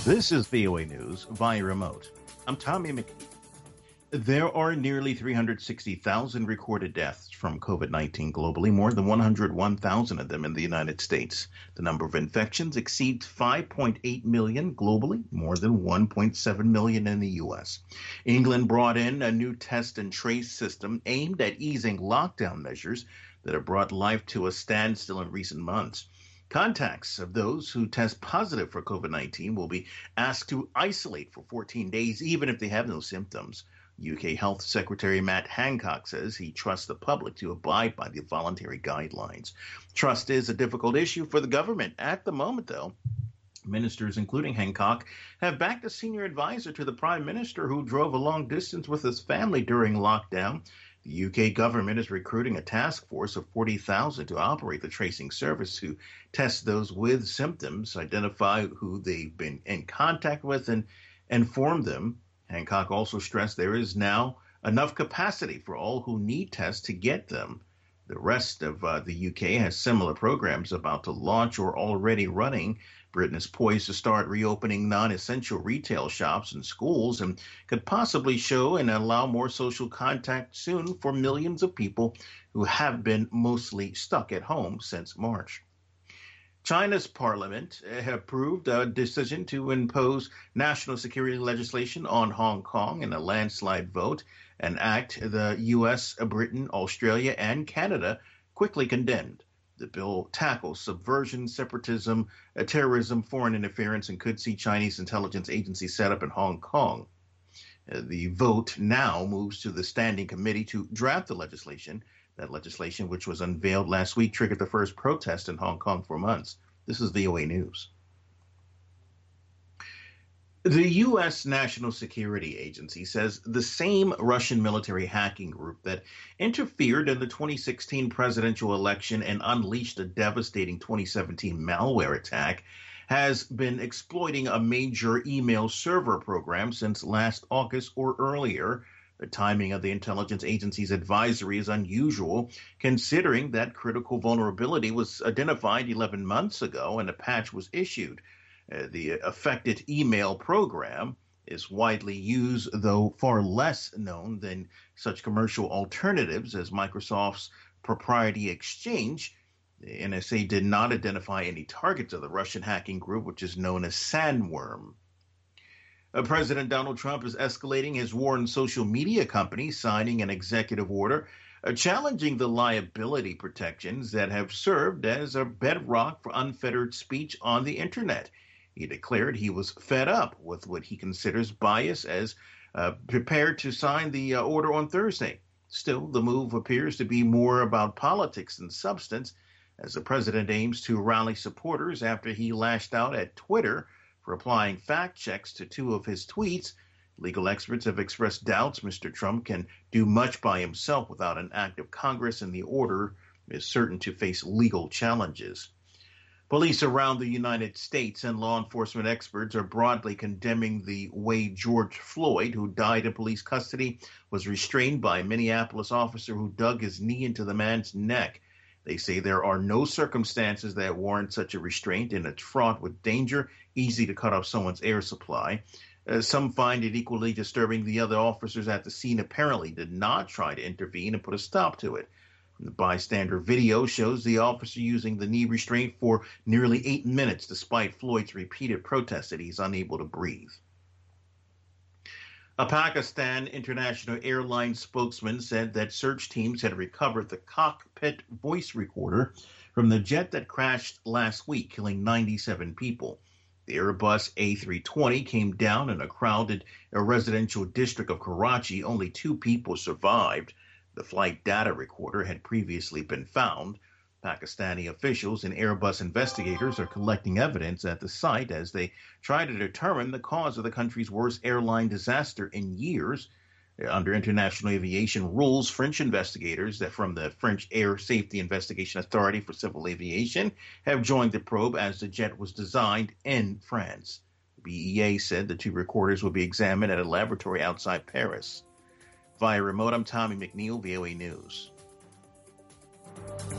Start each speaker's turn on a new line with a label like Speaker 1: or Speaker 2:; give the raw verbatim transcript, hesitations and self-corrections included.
Speaker 1: This is V O A News via remote. I'm Tommy McKee. There are nearly three hundred sixty thousand recorded deaths from COVID nineteen globally, more than one hundred one thousand of them in the United States. The number of infections exceeds five point eight million globally, more than one point seven million in the U S. England brought in a new test and trace system aimed at easing lockdown measures that have brought life to a standstill in recent months. Contacts of those who test positive for COVID nineteen will be asked to isolate for fourteen days, even if they have no symptoms. U K Health Secretary Matt Hancock says he trusts the public to abide by the voluntary guidelines. Trust is a difficult issue for the government. At the moment, though, ministers, including Hancock, have backed a senior advisor to the Prime Minister who drove a long distance with his family during lockdown. The U K government is recruiting a task force of forty thousand to operate the tracing service to test those with symptoms, identify who they've been in contact with, and inform them. Hancock also stressed there is now enough capacity for all who need tests to get them. The rest of uh, the U K has similar programs about to launch or already running. Britain is poised to start reopening non-essential retail shops and schools and could possibly show and allow more social contact soon for millions of people who have been mostly stuck at home since March. China's parliament approved a decision to impose national security legislation on Hong Kong in a landslide vote, an act the U S, Britain, Australia, and Canada quickly condemned. The bill tackles subversion, separatism, terrorism, foreign interference, and could see Chinese intelligence agencies set up in Hong Kong. The vote now moves to the standing committee to draft the legislation. That legislation, which was unveiled last week, triggered the first protest in Hong Kong for months. This is V O A News. The U S. National Security Agency says the same Russian military hacking group that interfered in the twenty sixteen presidential election and unleashed a devastating twenty seventeen malware attack has been exploiting a major email server program since last August or earlier. The timing of the intelligence agency's advisory is unusual, considering that critical vulnerability was identified eleven months ago and a patch was issued. Uh, the affected email program is widely used, though far less known than such commercial alternatives as Microsoft's proprietary Exchange. The N S A did not identify any targets of the Russian hacking group, which is known as Sandworm. Uh, President Donald Trump is escalating his war on social media companies, signing an executive order uh, challenging the liability protections that have served as a bedrock for unfettered speech on the internet. He declared he was fed up with what he considers bias as uh, prepared to sign the uh, order on Thursday. Still, the move appears to be more about politics than substance, as the president aims to rally supporters after he lashed out at Twitter for applying fact checks to two of his tweets. Legal experts have expressed doubts Mister Trump can do much by himself without an act of Congress, and the order is certain to face legal challenges. Police around the United States and law enforcement experts are broadly condemning the way George Floyd, who died in police custody, was restrained by a Minneapolis officer who dug his knee into the man's neck. They say there are no circumstances that warrant such a restraint, and it's fraught with danger, easy to cut off someone's air supply. Uh, some find it equally disturbing the other officers at the scene apparently did not try to intervene and put a stop to it. The bystander video shows the officer using the knee restraint for nearly eight minutes, despite Floyd's repeated protests that he's unable to breathe. A Pakistan International Airlines spokesman said that search teams had recovered the cockpit voice recorder from the jet that crashed last week, killing ninety-seven people. The Airbus A three twenty came down in a crowded residential district of Karachi. Only two people survived. The flight data recorder had previously been found. Pakistani officials and Airbus investigators are collecting evidence at the site as they try to determine the cause of the country's worst airline disaster in years. Under international aviation rules, French investigators that from the French Air Safety Investigation Authority for Civil Aviation have joined the probe as the jet was designed in France. The B E A said the two recorders will be examined at a laboratory outside Paris. Via remote, I'm Tommy McNeil, V O A News.